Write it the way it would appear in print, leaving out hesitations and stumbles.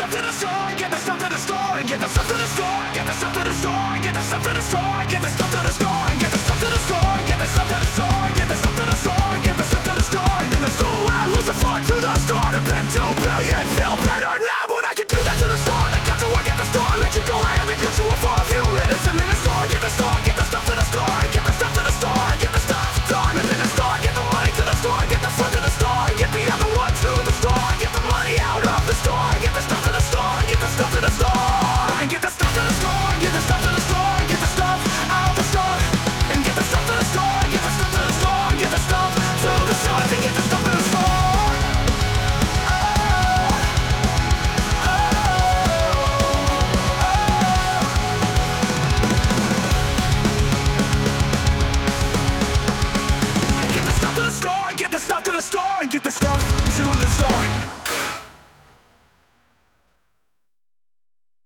stuff to the store, get the stuff to the store, and get the stuff to the store, get the stuff to the store, get the stuff to the store, get the stuff to the store, and get the stuff to the store, get the stuff to the store, get the stuff to the store, get the stuff to the store, and then the store I lose the floor to the store to bend 2 billion feel better.